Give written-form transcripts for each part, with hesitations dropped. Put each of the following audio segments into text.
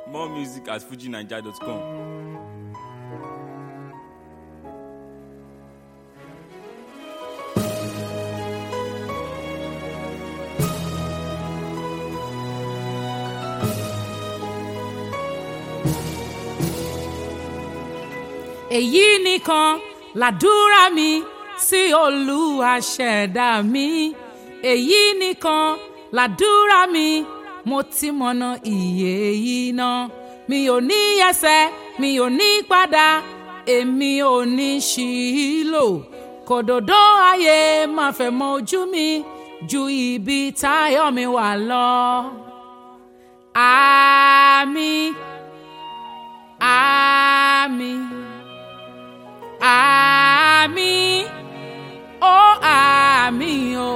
More music at fujinaija.com. èyí nìkan làdúrà mi sí Olúwa ṣẹ̀dá mi èyí nìkan làdúrà mi mo ti mọ̀nà ìyè yìí náà mi ò ní yẹsẹ̀ mi ò ní padà èmi ò ní ṣìlò kòdòdó ayé máa fẹ́ mọ ojú mi ju ibi táyọ̀ mi wà lọ. Àmín, àmín, àmín, ó àmín o.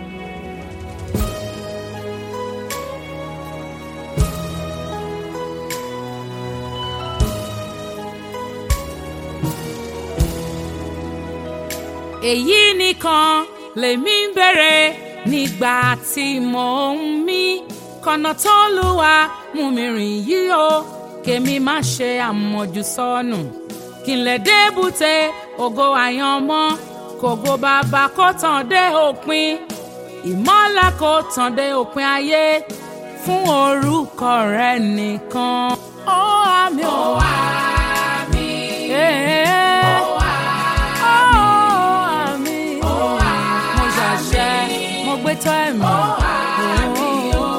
èyí nìkan lèmi ń béèrè nígbà tí mò ń mí kọ̀nà t'Olúwa mú mi rìn yìí o kémi má ṣe àmọ̀jù sọnù kí n lè débùté ògo àyànmọ́ kògo bàbá kó tàn dé òpin ìmọ́lẹ̀ kó tàn dé òpin ayé fún orúkọ rẹ nìkan. Ó àmín o. Ó àmín. Mo gbé tọ́ ẹ̀mí. Ó àmín o.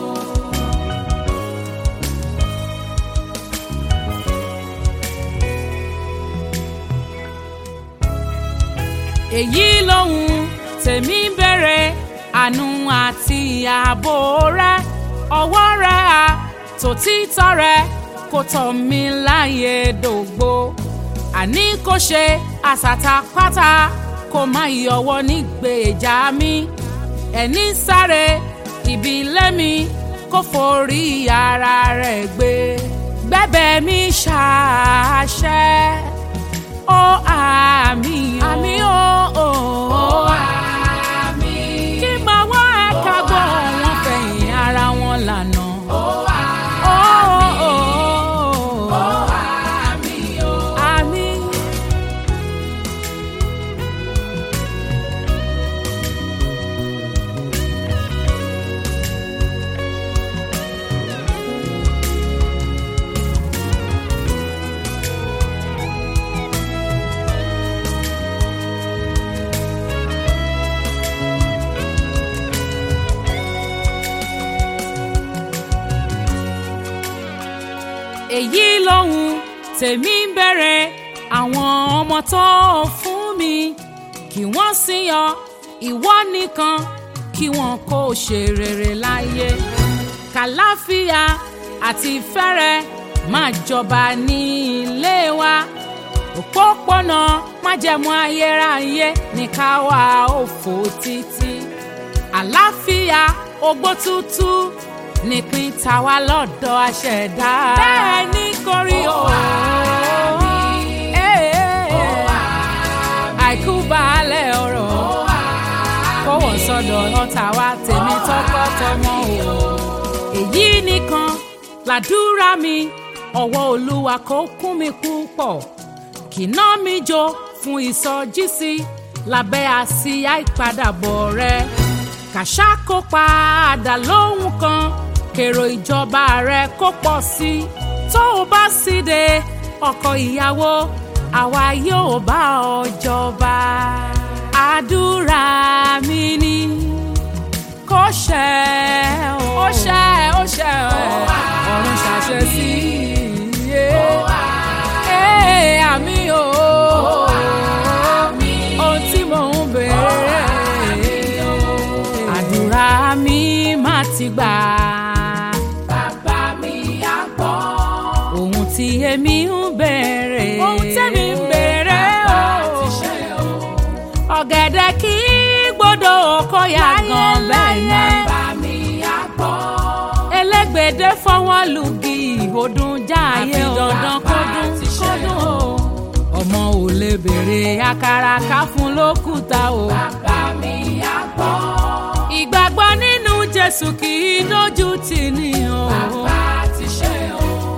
èyí lòun tèmi ń béèrè àánú àti ààbò rẹ ọwọ́ rẹ àtòtítọ́ rẹ kó tọ́ mi láyé dògbò àní kò ṣe àsàtàpátá kó má yọwọ́ nígbèjà mi ẹni sáré ibi ilé mi kó forí ara rẹ̀ gbé gbẹ́bẹ̀ mi ṣàṣẹ. Ó àmín o. Àmín o. Ó àmín. kí máa wá ẹ̀ka gbọ́ wọn fẹ̀yìn ara wọn lànà. Ó àmín. Ó àmín o. Àmín. èyí lòun tèmi ń béèrè àwọn ọmọ tó fún mi kí wọ́n sì yan ìwọ nìkan kí wọ́n kó ṣe rere láyé kàláfíà àti ìfẹ́rẹ̀ máa jọba ní ilé wa òpópónà májẹ̀mú ayérayé ní ká wá òfò títí àlàáfíà ogbó tútù nípìn tàwa lọ́dọ̀ aṣẹ̀dá. bẹ́ẹ̀ ni kò rí o. àìkú baálẹ̀ ọ̀rọ̀ kó wọ́n sọ́dọ̀ ọ̀tá wa tèmi tọkọtọmọ o. èyí nìkan làdúrà mi ọwọ́ Olúwa kó kún mi púpọ̀ kìnà mi jó fún ìsọjísí lábẹ́ àsíá ìpadàbọ̀ rẹ kàṣà kó padà lóhùn kan kèrò ìjọba rẹ kó pọ̀ sí tó o bá sì dé ọkọ ìyàwó àwa yóò bá ọ jọba. àdúrà mi ni kó ṣẹ o. ó ṣẹ ó ṣẹ ọ̀run ṣàṣẹ sí i. àmín o. ohun tí mò ń béèrè àdúrà mi má ti gbà. tí èmi ń béèrè. ohun tẹ́mi ń béèrè o. ọ̀gẹ̀dẹ̀ kì í gbọ́dọ̀ kó yá gan bẹ́ẹ̀ ni. bàbá mi á gbọ́. elégbèdé fọwọ́ lùgì ìhòdùn jáàyè o. àfi dandan kódùn kódùn o. ọmọ ò lè béèrè àkàrà ká fún lókùúta o. bàbá mi á gbọ́. ìgbàgbọ́ nínú Jésù kì í dójú tì ní o. bàbá ti ṣe o.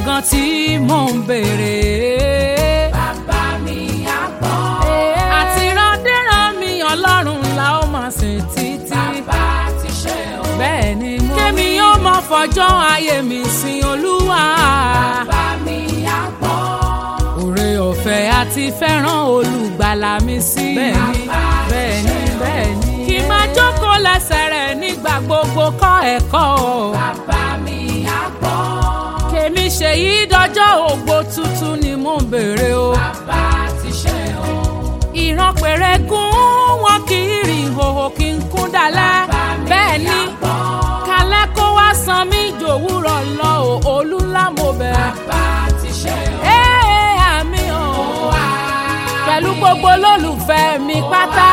gangan tí mò ń béèrè. Bàbá mi á gbọ́. Àti randéran mi Ọlọ́run la ó máa sìn títí. Bàbá ti ṣe o. Bẹ́ẹ̀ ni mo wí. Kémi yóò mọ fọjọ́ ayé mi sin Olúwa. Bàbá mi á gbọ́. Oore ọ̀fẹ́ àti fẹ́ràn olùgbàlà mi sí. Bẹ́ẹ̀ni bẹ́ẹ̀ni bẹ́ẹ̀ni. Kí n máa jókòó lẹ́sẹ̀ rẹ̀ nígbà gbogbo kọ́ ẹ̀kọ́. Bàbá mi á gbọ́. Kémi ṣe yí dọjọ́ ògbó tuntun ni mò ń béèrè o. Bàbá ti ṣe o. Ìran péré gún wọn kì í rìn ìhòhò kí n kún dalẹ̀. Bẹ́ẹ̀ ni kalẹ́ kó wá san mí jòwúrọ̀ lọ o olú ńlá mo bẹ̀. Bàbá ti ṣe o. Àmì o pẹ̀lú gbogbo olólùfẹ́ mi pátá.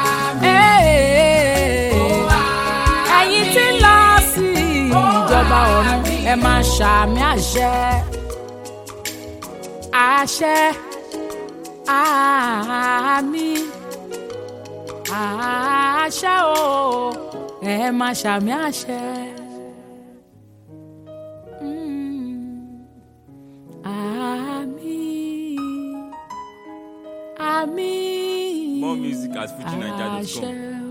Ẹ̀yin tí ń lọ sí ìjọba ọ̀run ẹ máa ṣàmì àṣẹ. Àṣẹ àmín àṣẹ o ẹ máa ṣàmì àṣẹ. Àmín. More music at FujiNiger.com.